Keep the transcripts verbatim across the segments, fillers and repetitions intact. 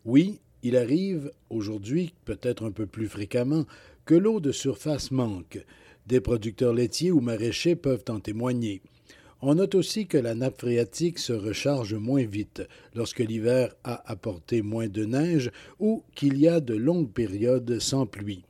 Oui, il arrive aujourd'hui, peut-être un peu plus fréquemment, que l'eau de surface manque. Des producteurs laitiers ou maraîchers peuvent en témoigner. On note aussi que la nappe phréatique se recharge moins vite lorsque l'hiver a apporté moins de neige ou qu'il y a de longues périodes sans pluie.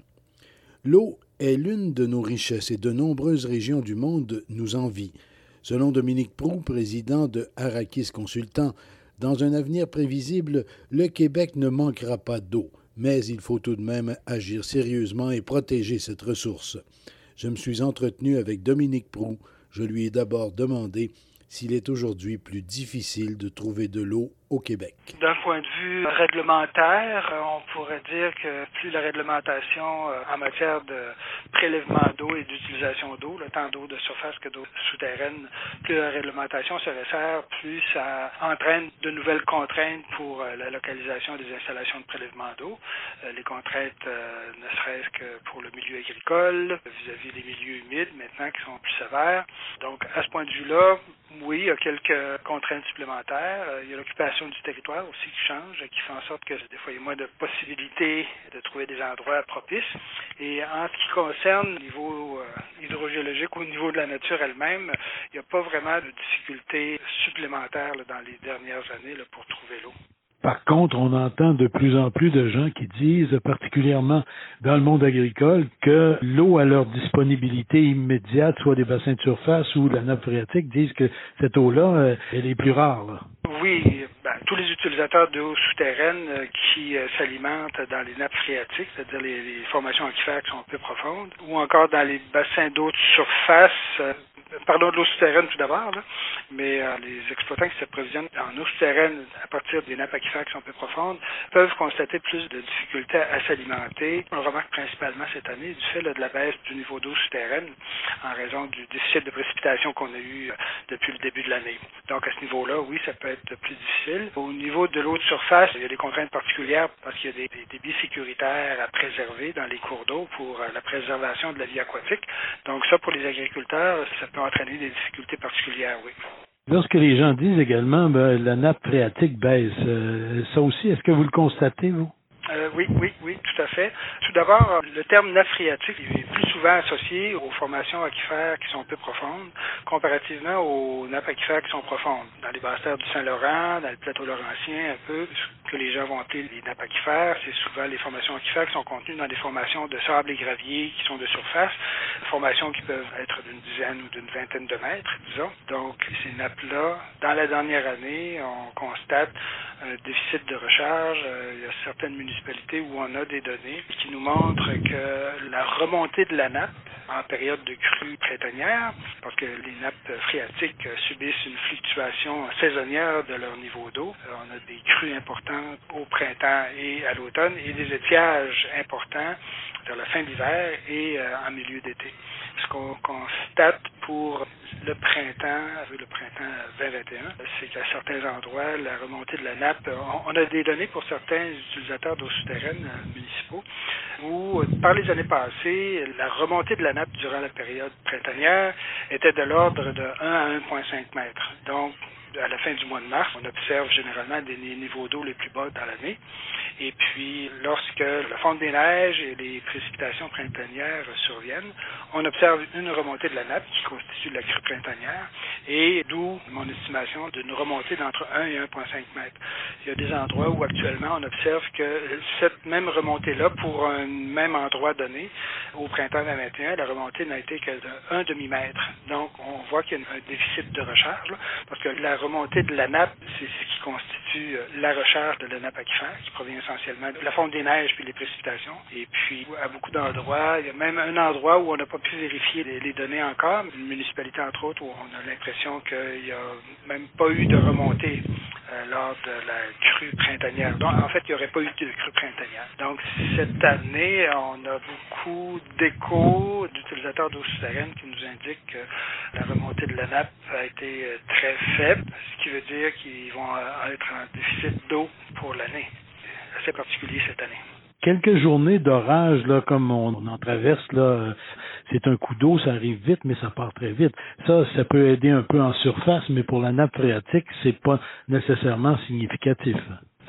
L'eau est l'une de nos richesses et de nombreuses régions du monde nous envient. Selon Dominique Proulx, président de Arrakis Consultants, dans un avenir prévisible, le Québec ne manquera pas d'eau, mais il faut tout de même agir sérieusement et protéger cette ressource. Je me suis entretenu avec Dominique Proulx. Je lui ai d'abord demandé s'il est aujourd'hui plus difficile de trouver de l'eau au Québec. D'un point de vue réglementaire, on pourrait dire que plus la réglementation en matière de prélèvement d'eau et d'utilisation d'eau, le tant d'eau de surface que d'eau souterraine, plus la réglementation se resserre, plus ça entraîne de nouvelles contraintes pour la localisation des installations de prélèvement d'eau. Les contraintes, ne serait-ce que pour le milieu agricole, vis-à-vis des milieux humides maintenant qui sont plus sévères. Donc, à ce point de vue-là, oui, il y a quelques contraintes supplémentaires. Il y a l'occupation du territoire aussi qui change, qui fait en sorte que des fois il y a moins de possibilités de trouver des endroits propices. Et en ce qui concerne le niveau euh, hydrogéologique ou au niveau de la nature elle-même, il n'y a pas vraiment de difficultés supplémentaires là, dans les dernières années là, pour trouver l'eau. Par contre, on entend de plus en plus de gens qui disent, particulièrement dans le monde agricole, que l'eau à leur disponibilité immédiate, soit des bassins de surface ou la nappe phréatique, disent que cette eau-là, elle est plus rare. Là. Oui, ben, tous les utilisateurs d'eau souterraine euh, qui euh, s'alimentent dans les nappes phréatiques, c'est-à-dire les, les formations aquifères qui sont un peu profondes, ou encore dans les bassins d'eau de surface, euh, parlons de l'eau souterraine tout d'abord, là, mais euh, les exploitants qui s'approvisionnent en eau souterraine à partir des nappes aquifères qui sont un peu profondes peuvent constater plus de difficultés à s'alimenter. On remarque principalement cette année du fait là, de la baisse du niveau d'eau souterraine en raison du déficit de précipitation qu'on a eu euh, depuis le début de l'année. Donc à ce niveau-là, oui, ça peut être plus difficile. Au niveau de l'eau de surface, il y a des contraintes particulières parce qu'il y a des, des débits sécuritaires à préserver dans les cours d'eau pour euh, la préservation de la vie aquatique. Donc ça, pour les agriculteurs, ça peut entraîner des difficultés particulières, oui. Lorsque les gens disent également ben, la nappe phréatique baisse, euh, ça aussi, est-ce que vous le constatez, vous? Euh, oui, oui, oui, tout à fait. Tout d'abord, le terme nappe phréatique est plus souvent associé aux formations aquifères qui sont peu profondes, comparativement aux nappes aquifères qui sont profondes. Dans les basses terres du Saint-Laurent, dans le plateau laurentien, un peu, ce que les gens vont appeler les nappes aquifères, c'est souvent les formations aquifères qui sont contenues dans des formations de sable et gravier qui sont de surface, formations qui peuvent être d'une dizaine ou d'une vingtaine de mètres, disons. Donc, ces nappes-là, dans la dernière année, on constate un déficit de recharge. Il y a certaines municipalités où on a des données qui nous montrent que la remontée de la nappe en période de crue printanière, parce que les nappes phréatiques subissent une fluctuation saisonnière de leur niveau d'eau. On a des crues importantes au printemps et à l'automne et des étiages importants vers la fin de l'hiver et en milieu d'été. Ce qu'on constate pour le printemps, le printemps vingt vingt et un, c'est qu'à certains endroits, la remontée de la nappe, on a des données pour certains utilisateurs d'eau souterraine municipaux, où par les années passées, la remontée de la nappe durant la période printanière était de l'ordre de un à un virgule cinq mètres. Donc, à la fin du mois de mars, on observe généralement des niveaux d'eau les plus bas dans l'année. Et puis, lorsque la fonte des neiges et les précipitations printanières surviennent, on observe une remontée de la nappe qui constitue la crue printanière, et d'où mon estimation d'une remontée d'entre un et un virgule cinq mètres. Il y a des endroits où actuellement on observe que cette même remontée-là, pour un même endroit donné, au printemps vingt vingt et un, la remontée n'a été que d'un demi-mètre. Donc, on voit qu'il y a un déficit de recharge, là, parce que la remontée de la nappe, c'est ce qui constitue la recharge de la nappe aquifère, qui provient essentiellement de la fonte des neiges puis les précipitations. Et puis, à beaucoup d'endroits, il y a même un endroit où on n'a pas pu vérifier les, les données encore, une municipalité entre autres, où on a l'impression qu'il n'y a même pas eu de remontée euh, lors de la crue printanière. Donc, en fait, il n'y aurait pas eu de crue printanière. Donc, cette année, on a beaucoup d'échos d'utilisateurs d'eau souterraine qui nous indiquent que la remontée de la nappe a été très faible, ce qui veut dire qu'ils vont être en déficit d'eau pour l'année. C'est assez particulier cette année. Quelques journées d'orage, là, comme on en traverse, là, c'est un coup d'eau, ça arrive vite, mais ça part très vite. Ça, ça peut aider un peu en surface, mais pour la nappe phréatique, c'est pas nécessairement significatif.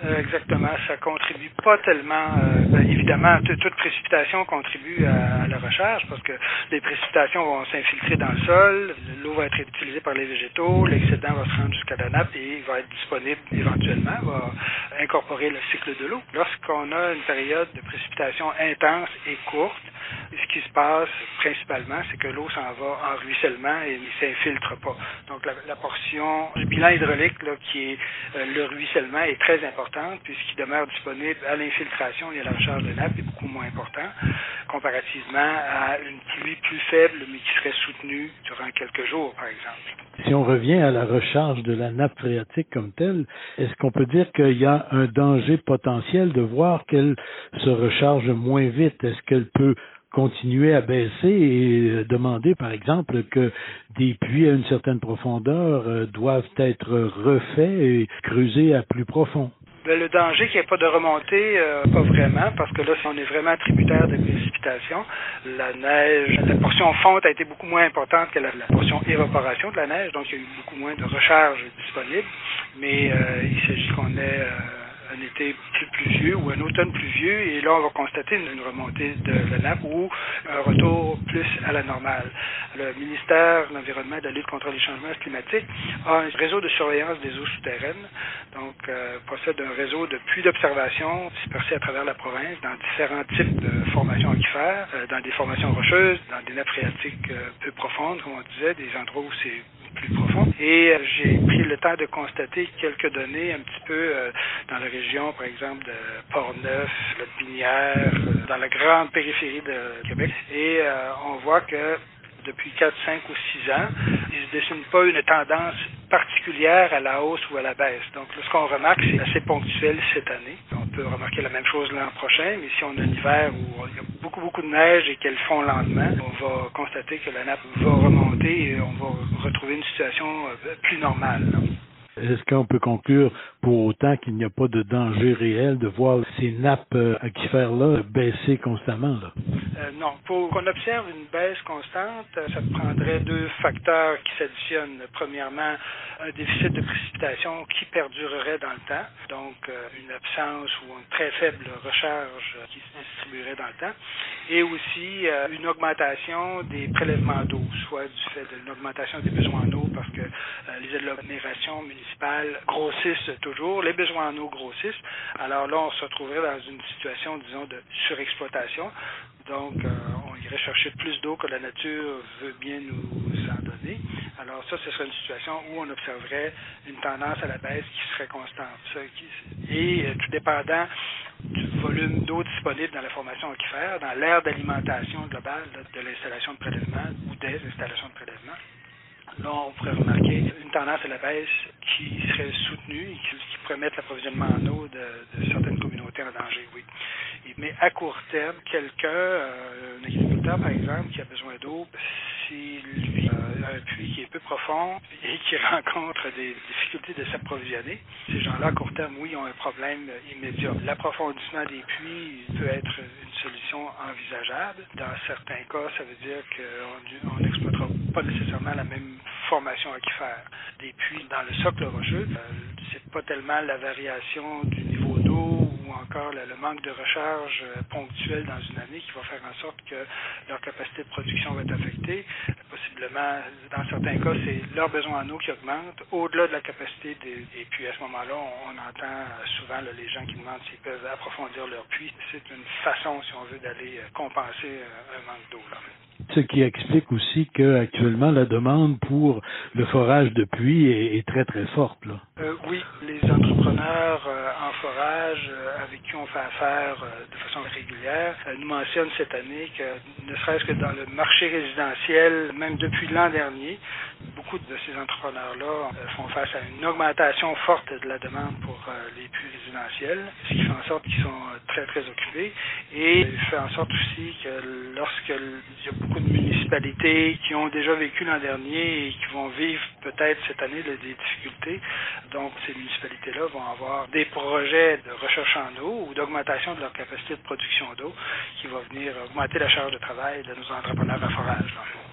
Euh, exactement, ça contribue pas tellement, euh, ben, évidemment, t- toute précipitation contribue à, à la recharge parce que les précipitations vont s'infiltrer dans le sol, l'eau va être utilisée par les végétaux, l'excédent va se rendre jusqu'à la nappe et il va être disponible éventuellement, va incorporer le cycle de l'eau. Lorsqu'on a une période de précipitation intense et courte, ce qui se passe principalement, c'est que l'eau s'en va en ruissellement et ne s'infiltre pas. Donc la, la portion du bilan hydraulique là, qui est euh, le ruissellement est très importante puisqu'il demeure disponible à l'infiltration et à la recharge de nappe est beaucoup moins important comparativement à une pluie plus faible mais qui serait soutenue durant quelques jours, par exemple. Si on revient à la recharge de la nappe phréatique comme telle, est-ce qu'on peut dire qu'il y a un danger potentiel de voir qu'elle se recharge moins vite? Est-ce qu'elle peut continuer à baisser et demander, par exemple, que des puits à une certaine profondeur euh, doivent être refaits et creusés à plus profond? Ben, le danger qu'il n'y ait pas de remontée, euh, pas vraiment, parce que là, si on est vraiment tributaire de précipitations, la neige, la portion fonte a été beaucoup moins importante que la, la portion évaporation de la neige, donc il y a eu beaucoup moins de recharge disponible, mais euh, il s'agit qu'on ait euh, un été plus pluvieux ou un automne pluvieux, et là, on va constater une, une remontée de la nappe ou un retour plus à la normale. Le ministère de l'Environnement et de la lutte contre les changements climatiques a un réseau de surveillance des eaux souterraines, donc euh, possède un réseau de puits d'observation dispersés à travers la province dans différents types de formations aquifères, euh, dans des formations rocheuses, dans des nappes phréatiques euh, peu profondes, comme on disait, des endroits où c'est plus profond. Et euh, j'ai pris le temps de constater quelques données un petit peu euh, dans la région, par exemple, de Port-Neuf, la Binière, euh, dans la grande périphérie de Québec. Et euh, on voit que depuis quatre, cinq ou six ans, il ne se dessine pas une tendance particulière à la hausse ou à la baisse. Donc, là, ce qu'on remarque, c'est assez ponctuel cette année. On peut remarquer la même chose l'an prochain, mais si on a un hiver où il y a beaucoup, beaucoup de neige et qu'elle fond lentement, on va constater que la nappe va remonter et on va retrouver une situation plus normale, là. Est-ce qu'on peut conclure pour autant qu'il n'y a pas de danger réel de voir ces nappes aquifères-là baisser constamment, là? Euh, non. Pour qu'on observe une baisse constante, ça prendrait deux facteurs qui s'additionnent. Premièrement, un déficit de précipitation qui perdurerait dans le temps, donc euh, une absence ou une très faible recharge qui se distribuerait dans le temps, et aussi euh, une augmentation des prélèvements d'eau, soit du fait d'une augmentation des besoins en eau parce que euh, les agglomérations municipales grossissent toujours, les besoins en eau grossissent, alors là on se retrouverait dans une situation, disons, de surexploitation. Donc, euh, on irait chercher plus d'eau que la nature veut bien nous en donner. Alors ça, ce serait une situation où on observerait une tendance à la baisse qui serait constante. Ça, qui, et euh, tout dépendant du volume d'eau disponible dans la formation aquifère, dans l'aire d'alimentation globale de, de l'installation de prélèvement ou des installations de prélèvement, là, on pourrait remarquer une tendance à la baisse qui serait soutenue et qui, qui pourrait mettre l'approvisionnement en eau de, de certaines communautés en danger, oui. Et, mais à court terme, quelqu'un, euh, un agriculteur par exemple, qui a besoin d'eau, si lui euh, a un puits qui est peu profond et qui rencontre des difficultés de s'approvisionner, ces gens-là, à court terme, oui, ont un problème immédiat. L'approfondissement des puits peut être une solution envisageable. Dans certains cas, ça veut dire qu'on n'exploitera pas nécessairement la même formation aquifère. Des puits dans le socle rocheux, euh, c'est pas tellement la variation du niveau d'eau ou encore le, le manque de recharge euh, ponctuelle dans une année qui va faire en sorte que leur capacité de production va être affectée. Possiblement, dans certains cas, c'est leur besoin en eau qui augmente au-delà de la capacité des, et puis à ce moment-là, on, on entend souvent là, les gens qui demandent s'ils peuvent approfondir leur puits. C'est une façon, si on veut, d'aller compenser euh, un manque d'eau, là. Ce qui explique aussi qu'actuellement, la demande pour le forage de puits est, est très, très forte, là. Euh, oui, les entrepreneurs euh, en forage euh, avec qui on fait affaire euh, de façon régulière euh, nous mentionnent cette année que, ne serait-ce que dans le marché résidentiel, même depuis l'an dernier, beaucoup de ces entrepreneurs-là euh, font face à une augmentation forte de la demande pour euh, les puits résidentiels, ce qui fait en sorte qu'ils sont euh, très, très occupés. Et il fait en sorte aussi que lorsqu'il y a beaucoup de municipalités qui ont déjà vécu l'an dernier et qui vont vivre peut-être cette année là, des difficultés, donc ces municipalités-là vont avoir des projets de recherche en eau ou d'augmentation de leur capacité de production d'eau qui va venir augmenter la charge de travail de nos entrepreneurs à forage, là.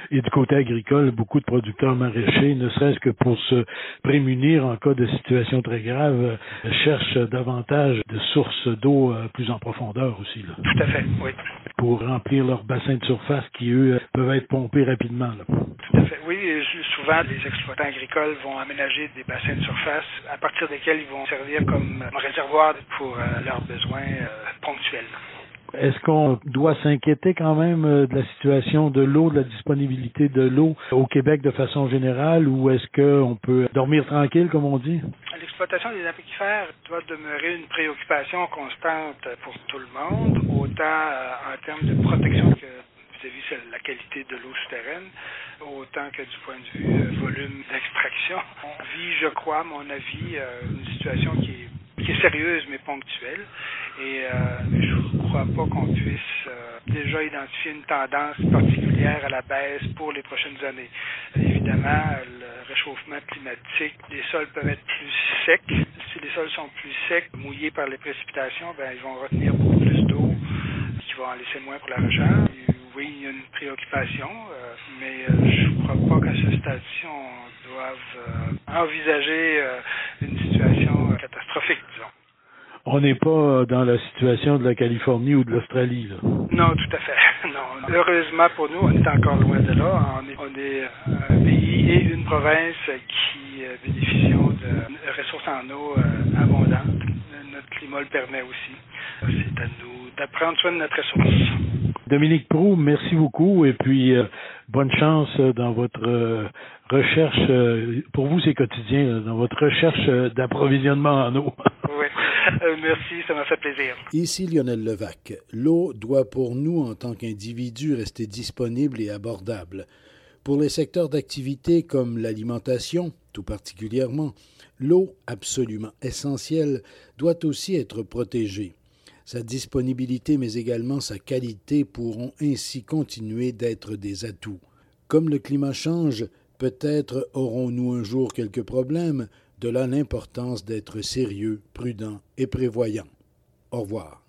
Et du côté agricole, beaucoup de producteurs maraîchers, ne serait-ce que pour se prémunir en cas de situation très grave, cherchent davantage de sources d'eau plus en profondeur aussi, là. Tout à fait, oui. Pour remplir leurs bassins de surface qui, eux, peuvent être pompés rapidement, là. Tout à fait, oui. Souvent, les exploitants agricoles vont aménager des bassins de surface à partir desquels ils vont servir comme réservoir pour euh, leurs besoins euh, ponctuels. Est-ce qu'on doit s'inquiéter quand même de la situation de l'eau, de la disponibilité de l'eau au Québec de façon générale, ou est-ce qu'on peut dormir tranquille, comme on dit? L'exploitation des aquifères doit demeurer une préoccupation constante pour tout le monde, autant euh, en termes de protection que vis-à-vis de la qualité de l'eau souterraine, autant que du point de vue euh, volume d'extraction. On vit, je crois, à mon avis, euh, une situation qui est qui est sérieuse mais ponctuelle, et euh, je ne crois pas qu'on puisse euh, déjà identifier une tendance particulière à la baisse pour les prochaines années. Évidemment, le réchauffement climatique, les sols peuvent être plus secs. Si les sols sont plus secs, mouillés par les précipitations, ben, ils vont retenir beaucoup plus d'eau, qui va en laisser moins pour la recharge. Oui, il y a une préoccupation, euh, mais euh, je ne crois pas qu'à ce stade-ci, on doive euh, envisager euh, une situation euh, catastrophique, disons. On n'est pas dans la situation de la Californie ou de l'Australie, là. Non, tout à fait. Non. Heureusement pour nous, on est encore loin de là. On est, on est un pays et une province qui euh, bénéficient de ressources en eau euh, abondantes. Notre climat le permet aussi. C'est à nous d'apprendre soin de notre ressource. Dominique Proulx, merci beaucoup et puis euh, bonne chance dans votre euh, recherche, euh, pour vous c'est quotidien, là, dans votre recherche euh, d'approvisionnement en eau. Oui, euh, merci, ça m'a fait plaisir. Ici Lionel Levac. L'eau doit pour nous en tant qu'individus rester disponible et abordable. Pour les secteurs d'activité comme l'alimentation, tout particulièrement, l'eau absolument essentielle doit aussi être protégée. Sa disponibilité, mais également sa qualité pourront ainsi continuer d'être des atouts. Comme le climat change, peut-être aurons-nous un jour quelques problèmes, de là l'importance d'être sérieux, prudent et prévoyant. Au revoir.